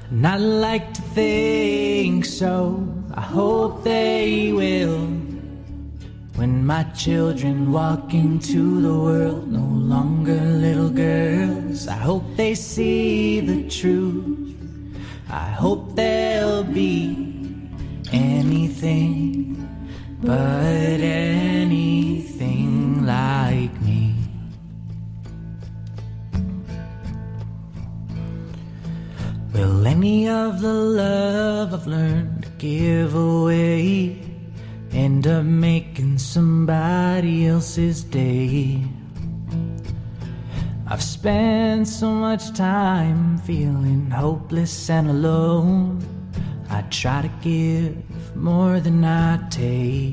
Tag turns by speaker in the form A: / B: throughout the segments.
A: And I like to think so, I hope they will. When my children walk into the world, no longer little girls, I hope they see the truth. I hope they'll be anything but anything like me. Will any of the love I've learned to give away end up making somebody else's day? I've spent so much time feeling hopeless and alone. I try to give more than I take,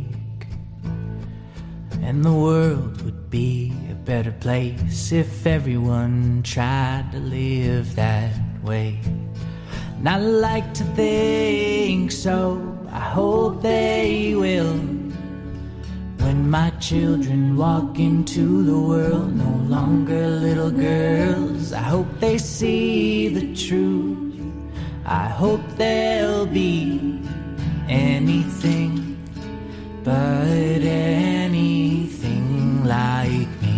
A: and the world would be a better place if everyone tried to live that way. And I like to think so, I hope they will. When my children walk into the world, no longer little girls, I hope they see the truth. I hope they'll be anything but anything like me.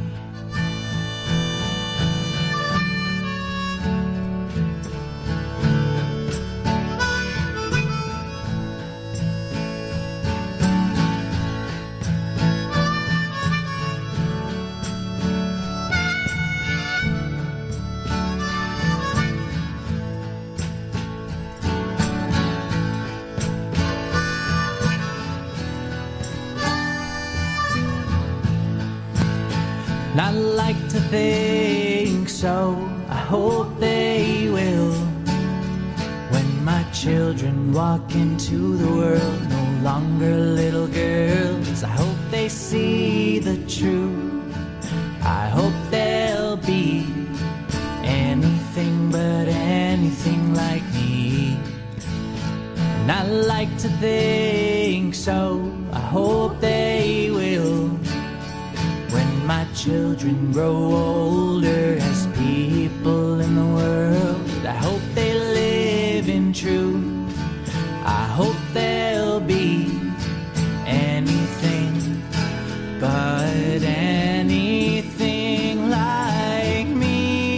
A: And I like to think so, I hope they will. When my children walk into the world, no longer little girls, I hope they see the truth. I hope they'll be anything but anything like me. And I like to think so, I hope they will. When my children grow older as people in the world, I hope they live in truth. I hope they'll be anything but anything like me.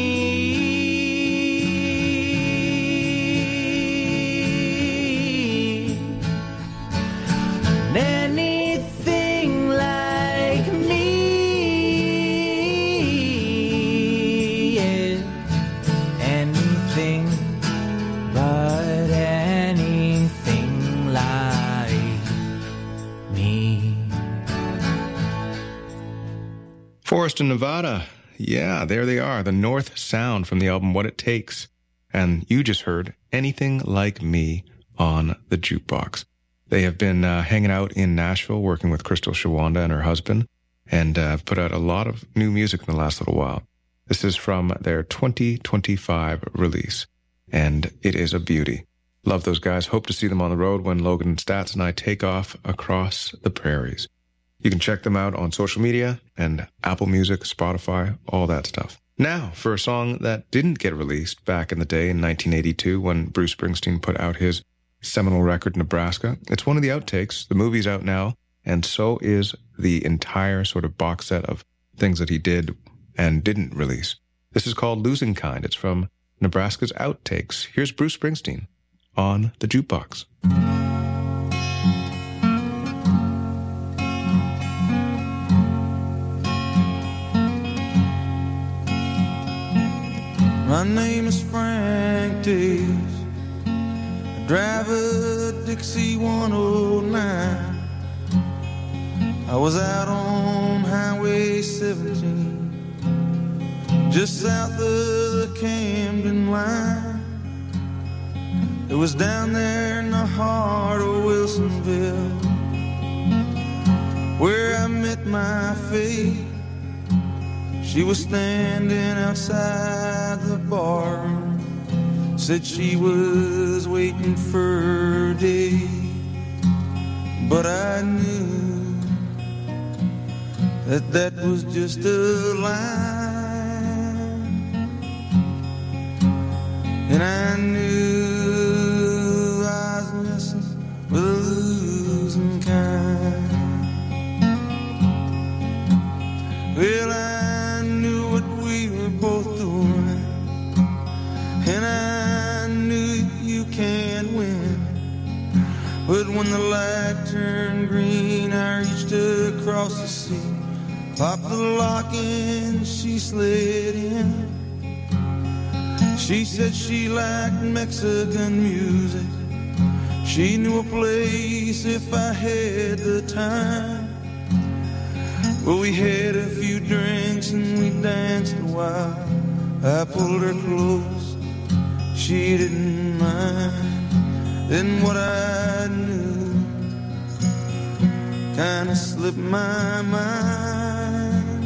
A: Anything like me.
B: Forest in Nevada. Yeah, there they are. The North Sound from the album What It Takes. And you just heard Anything Like Me on the Jukebox. They have been hanging out in Nashville, working with Crystal Shawanda and her husband, and have put out a lot of new music in the last little while. This is from their 2025 release, and it is a beauty. Love those guys. Hope to see them on the road when Logan and Stats and I take off across the prairies. You can check them out on social media and Apple Music, Spotify, all that stuff. Now, for a song that didn't get released back in the day in 1982 when Bruce Springsteen put out his seminal record, Nebraska. It's one of the outtakes. The movie's out now, and so is the entire sort of box set of things that he did and didn't release. This is called Losing Kind. It's from Nebraska's Outtakes. Here's Bruce Springsteen on the Jukebox.
C: My name is Frank Davis. I drive a Dixie 109. I was out on Highway 17, just south of the Camden line. It was down there in the heart of Wilsonville where I met my fate. She was standing outside the bar, said she was waiting for her day. But I knew that that was just a lie. And I knew you can't win. But when the light turned green, I reached across the sea, popped the lock and she slid in. She said she liked Mexican music. She knew a place if I had the time. Well, we had a few drinks and we danced a while. I pulled her close, she didn't mind. Then what I knew kinda slipped my mind,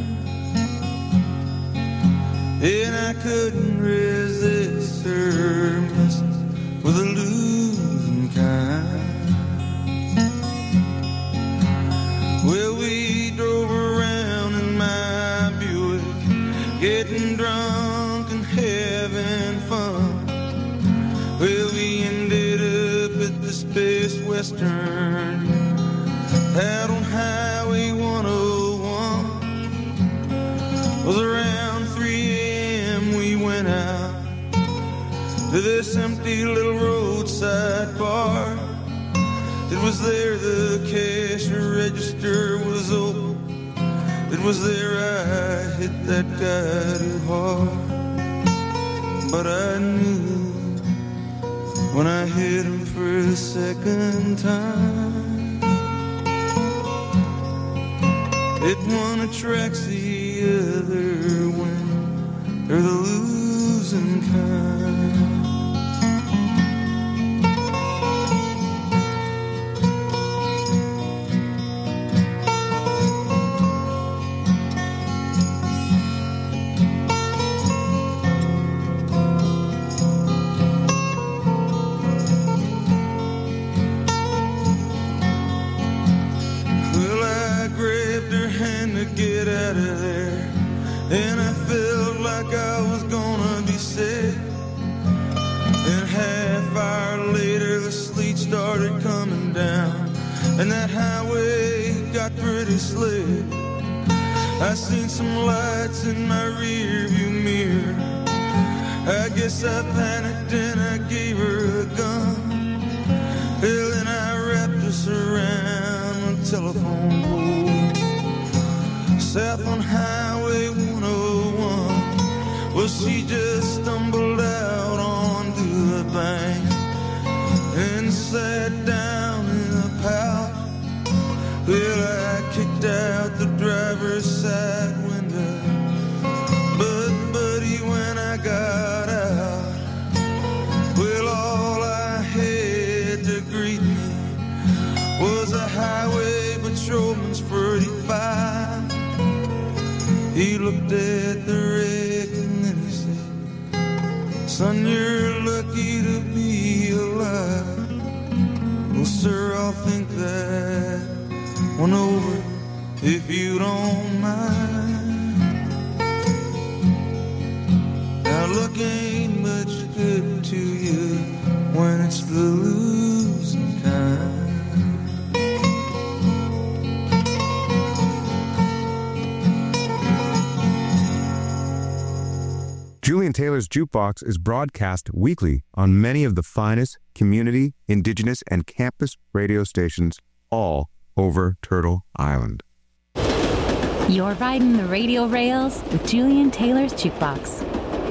C: and I couldn't resist her message with a losing kind. Well, we drove around in my Buick, getting drunk and having fun. Well, we ended up at the Space Western out on Highway 101. It was around 3 a.m. we went out to this empty little roadside bar. It was there the cash register was open. It was there I hit that guy too hard. But I knew when I hit him for the second time, it one attracts the other when they're the losing kind. Get out of there, and I felt like I was gonna be sick. And half hour later the sleet started coming down, and that highway got pretty slick. I seen some lights in my rear view mirror. I guess I panicked and I gave her a gun. Well, then I wrapped us around the telephone pole south on Highway 101. Well, she just stumbled out onto the bank and sat down in a pouch. Well, I kicked out the driver's side window, but buddy, when I got out, well, all I had to greet me was a highway patrolman's 45. He looked at the wreck and then he said, "Son, you're lucky to be alive." Well, sir, I'll think that one over if you don't mind. Now luck ain't much good to you when it's the losing kind.
D: Julian Taylor's Jukebox is broadcast weekly on many of the finest community, indigenous, and campus radio stations all over Turtle Island.
E: You're riding the radio rails with Julian Taylor's Jukebox.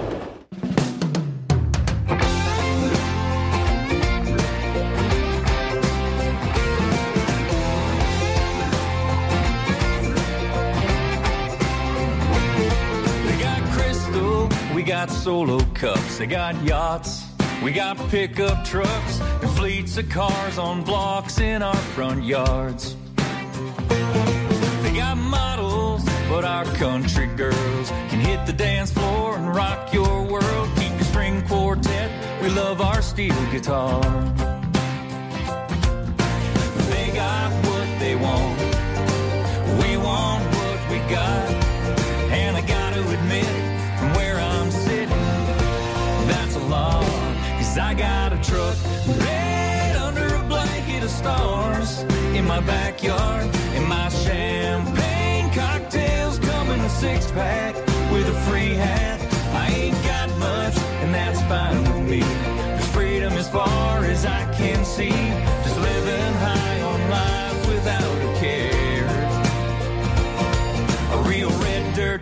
F: We got solo cups, they got yachts, we got pickup trucks, and fleets of cars on blocks in our front yards. They got models, but our country girls can hit the dance floor and rock your world. Keep your string quartet, we love our steel guitar. They got what they want, we want what we got, and I gotta admit, from where I'm sitting, that's a lot. 'Cause I got a truck red under a blanket of stars in my backyard, and my champagne cocktails come in a 6-pack with a free hat. I ain't got much, and that's fine with me, 'cause freedom is far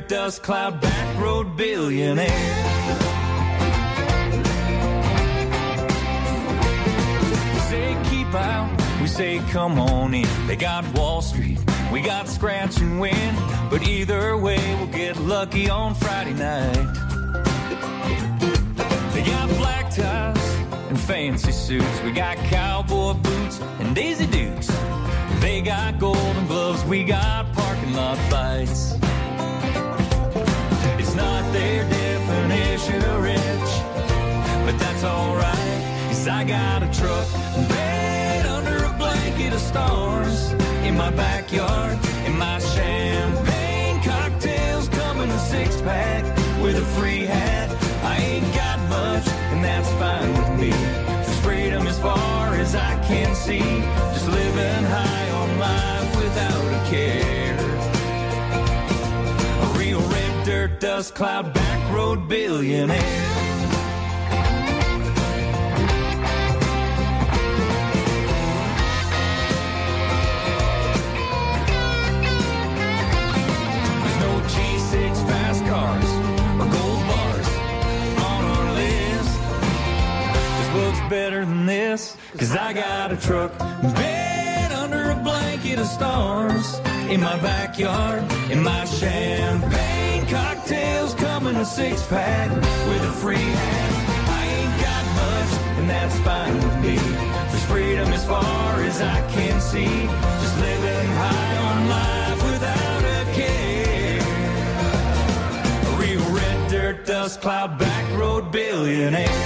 F: dirt, dust cloud, back road billionaire. We say keep out, we say come on in. They got Wall Street, we got scratch and win. But either way, we'll get lucky on Friday night. They got black ties and fancy suits. We got cowboy boots and Daisy Dukes. They got golden gloves, we got parking lot fights. It's not their definition of rich, but that's alright, 'cause I got a truck bed under a blanket of stars. In my backyard, in my champagne cocktails come in a six-pack with a free hat. I ain't got much, and that's fine with me. There's freedom as far as I can see. Just living high on life without a care. A real red dirt, dust cloud, back road billionaire. There's no G6 fast cars or gold bars on our list. This book's better than this, 'cause I got a truck bed under a blanket of stars. In my backyard, in my champagne cocktails come in a six-pack with a free hat. I ain't got much, and that's fine with me. There's freedom as far as I can see. Just living high on life without a care. A real red dirt, dust cloud, back road billionaire.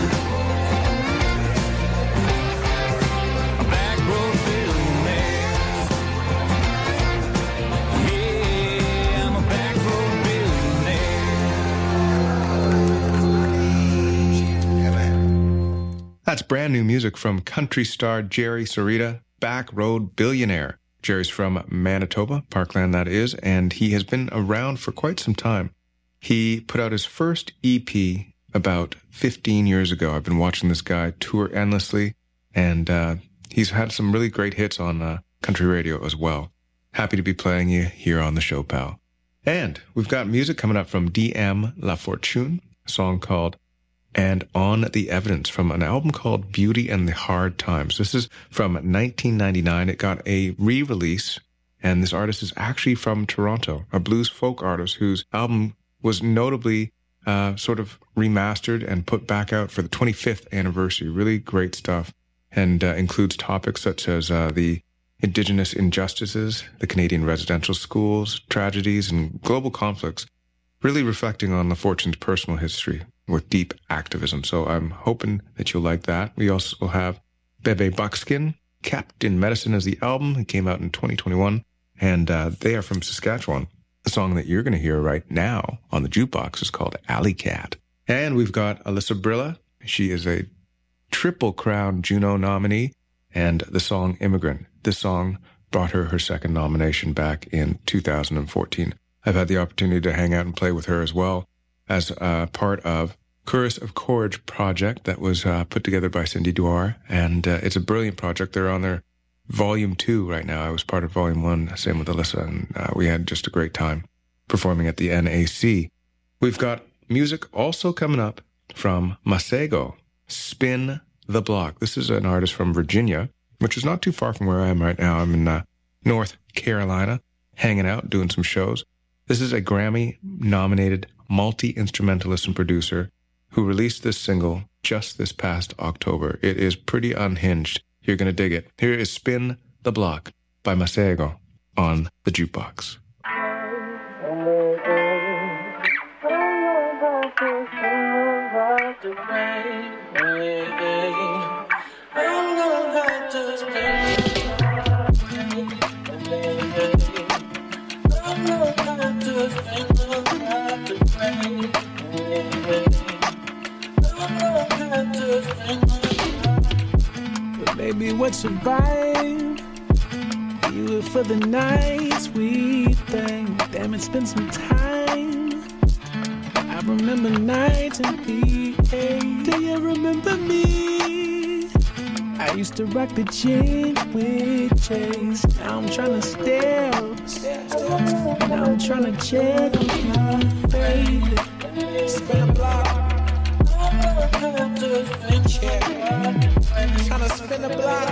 B: That's brand new music from country star Jerry Sarita, Back Road Billionaire. Jerry's from Manitoba, Parkland that is, and he has been around for quite some time. He put out his first EP about 15 years ago. I've been watching this guy tour endlessly, and he's had some really great hits on country radio as well. Happy to be playing you here on the show, pal. And we've got music coming up from DM La Fortune, a song called And On the Evidence from an album called Beauty and the Hard Times. This is from 1999. It got a re-release, and this artist is actually from Toronto, a blues folk artist whose album was notably sort of remastered and put back out for the 25th anniversary. Really great stuff, and includes topics such as the Indigenous injustices, the Canadian residential schools, tragedies, and global conflicts, really reflecting on La Fortune's personal history with deep activism. So I'm hoping that you'll like that. We also have Bebe Buckskin, Captain Medicine as the album. It came out in 2021, and they are from Saskatchewan. The song that you're going to hear right now on the jukebox is called Alley Cat. And we've got Alyssa Brilla. She is a Triple Crown Juno nominee, and the song Immigrant. This song brought her second nomination back in 2014. I've had the opportunity to hang out and play with her as well as part of Chorus of Courage project that was put together by Cindy Dwyer, and it's a brilliant project. They're on their Volume 2 right now. I was part of Volume 1, same with Alyssa, and we had just a great time performing at the NAC. We've got music also coming up from Masego, Spin the Block. This is an artist from Virginia, which is not too far from where I am right now. I'm in North Carolina, hanging out, doing some shows. This is a Grammy-nominated multi-instrumentalist and producer who released this single just this past October. It is pretty unhinged. You're going to dig it. Here is Spin the Block by Masego on the jukebox.
G: Baby, what survived? You were for the night, sweet thing. Damn, it's been some time. I remember nights in PA. Do you remember me? I used to rock the jeans with chains. Now I'm tryna steps. Now I'm tryna check my baby. Spin a block. Tryna spin a block.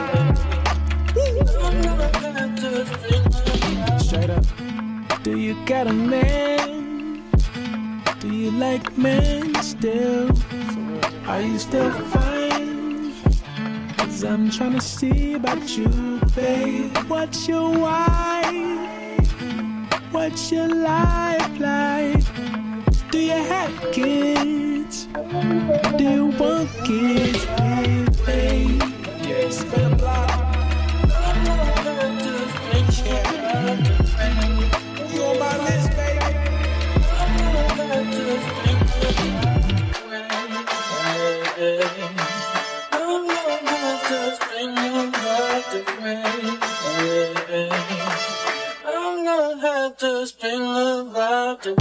G: Straight up. Do you got a man? Do you like men still? Are you still fine? 'Cause I'm tryna see about you, babe. What's your why? What's your life like? Do you have kids? Do you want kids, babe? Yeah, spin a block. You on my list, baby? I'm gonna have to spin about the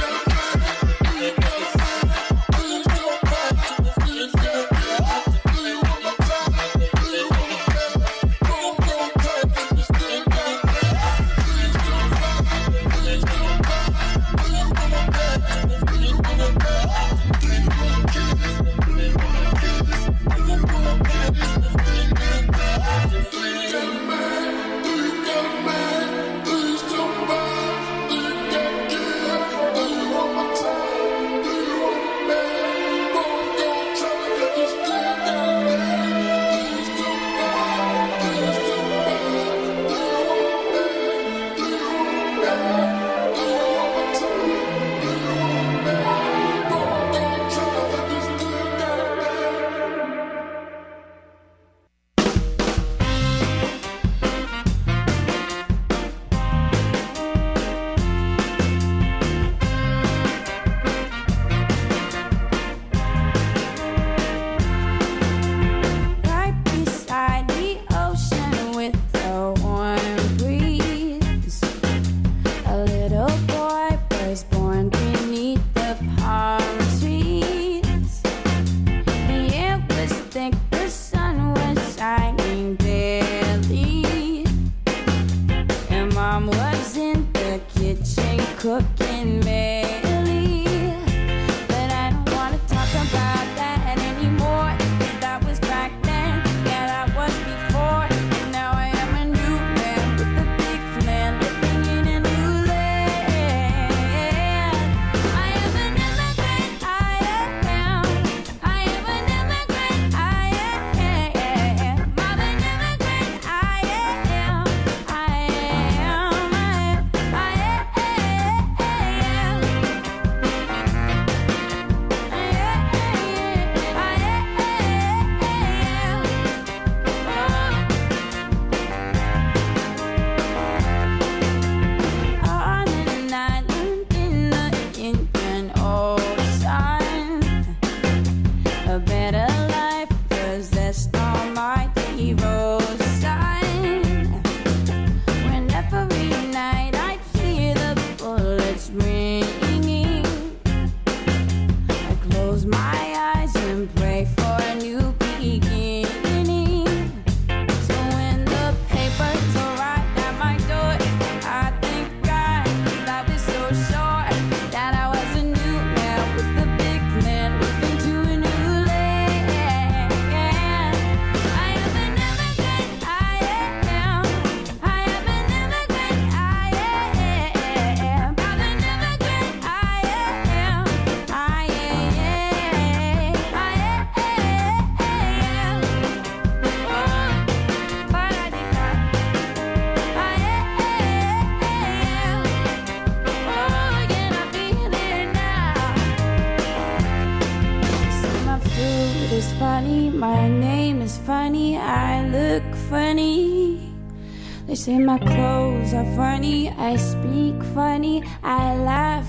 H: They say my clothes are funny, I speak funny, I laugh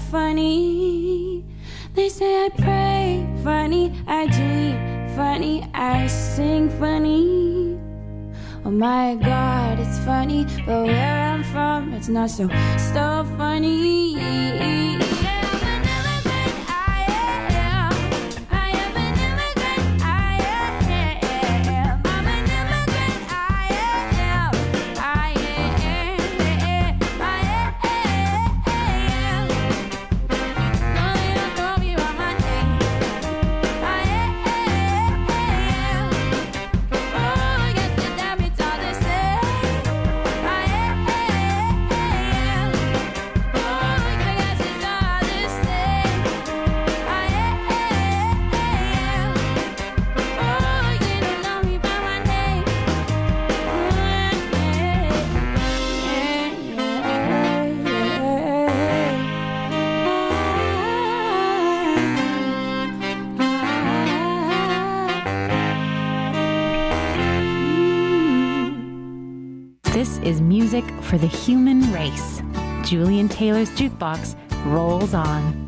H: funny. They say I pray funny, I dream funny, I sing funny. Oh my God, it's funny, but where I'm from, it's not so funny. I'm an immigrant, I am.
E: This is music for the human race. Julian Taylor's Jukebox rolls on.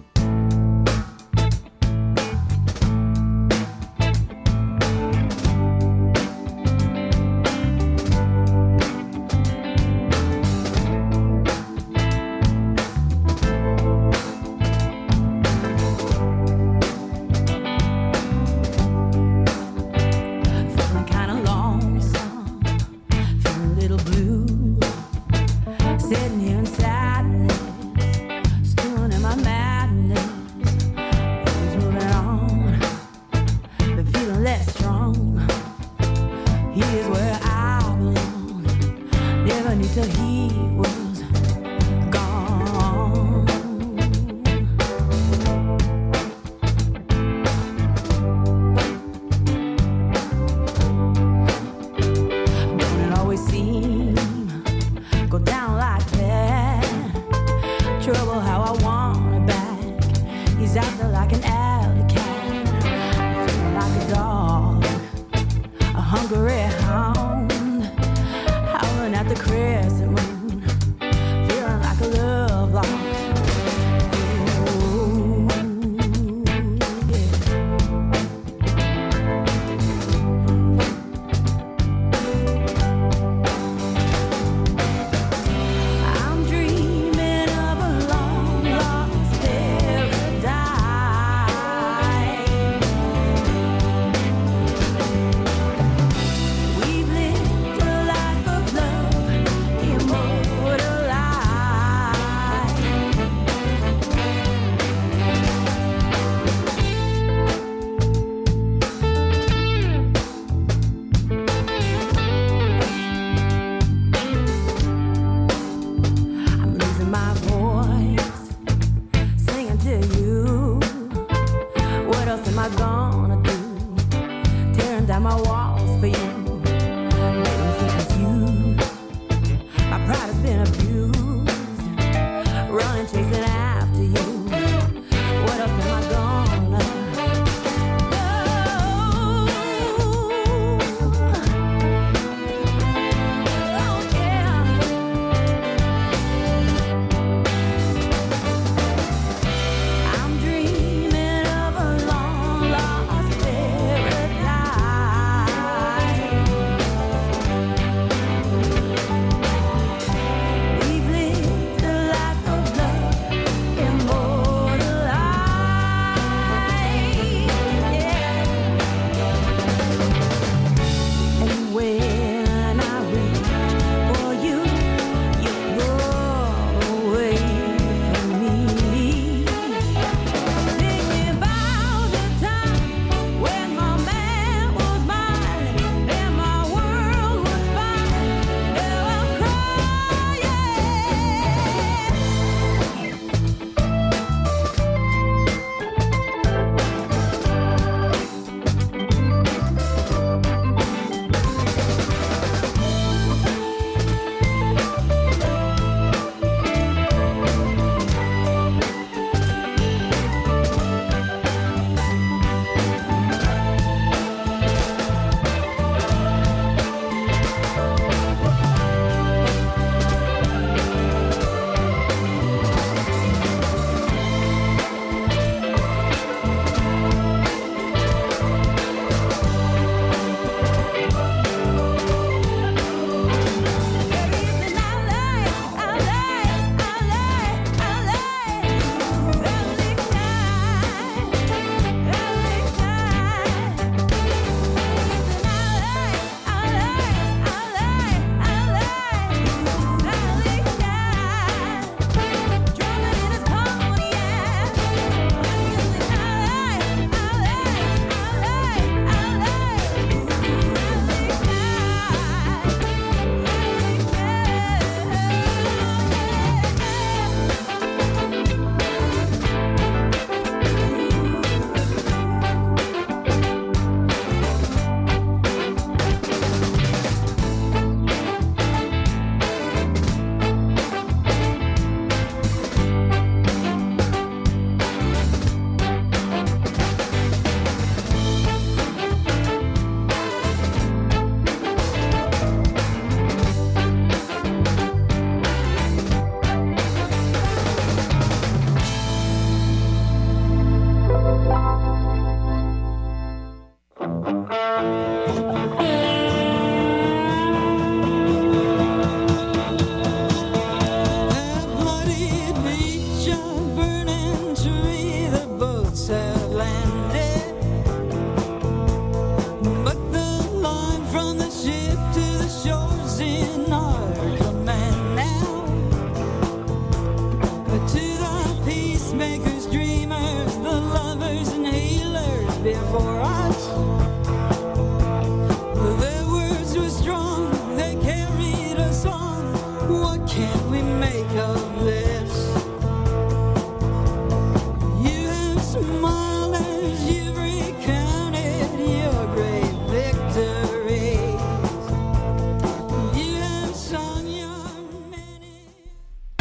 H: Paradise.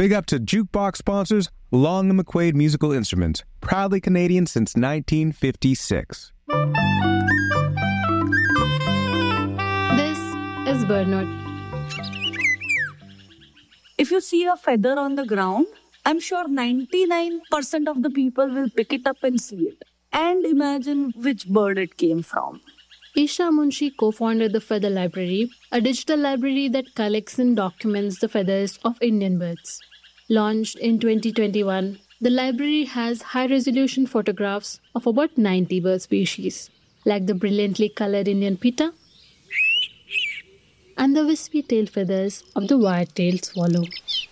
D: Big up to Jukebox sponsors Long & McQuaid Musical Instruments, proudly Canadian since 1956.
I: This is BirdNote.
J: If you see a feather on the ground, I'm sure 99% of the people will pick it up and see it. And imagine which bird it came from.
I: Isha Munshi co-founded the Feather Library, a digital library that collects and documents the feathers of Indian birds. Launched in 2021, the library has high-resolution photographs of about 90 bird species, like the brilliantly colored Indian pitta and the wispy-tailed feathers of the wire-tailed swallow.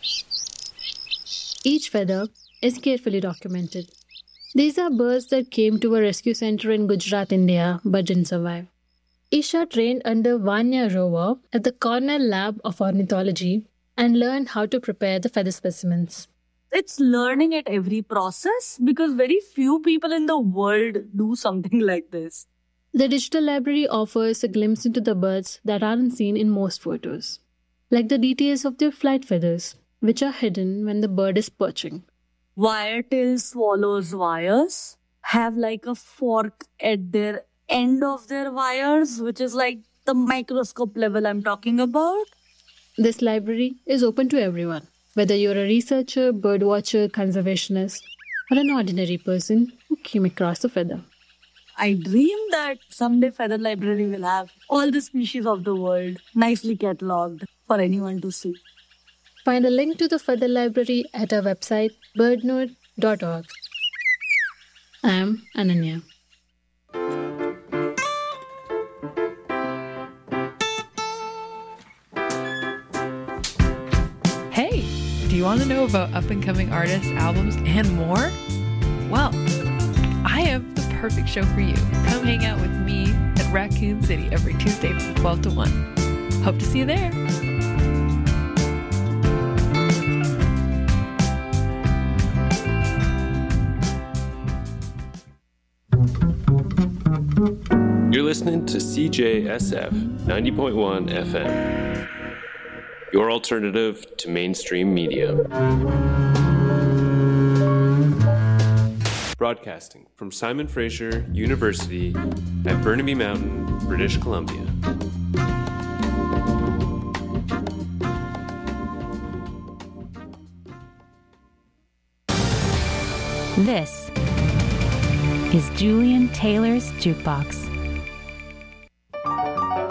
I: Each feather is carefully documented. These are birds that came to a rescue center in Gujarat, India, but didn't survive. Isha trained under Vanya Rover at the Cornell Lab of Ornithology and learned how to prepare the feather specimens.
J: It's learning at every process because very few people in the world do something like this.
I: The digital library offers a glimpse into the birds that aren't seen in most photos, like the details of their flight feathers, which are hidden when the bird is perching.
J: Wire-tailed swallows' wires have like a fork at their end of their wires, which is like the microscope level I'm talking about.
I: This library is open to everyone, whether you're a researcher, birdwatcher, conservationist, or an ordinary person who came across a feather.
J: I dream that someday Feather Library will have all the species of the world nicely catalogued for anyone to see.
I: Find a link to the Feather Library at our website, birdnote.org. I'm Ananya.
K: Hey, do you want to know about up-and-coming artists, albums, and more? Well, I have the perfect show for you. Come hang out with me at Raccoon City every Tuesday from 12 to 1. Hope to see you there.
L: You're listening to CJSF 90.1 FM, your alternative to mainstream media. Broadcasting from Simon Fraser University at Burnaby Mountain, British Columbia.
E: This is Julian Taylor's Jukebox.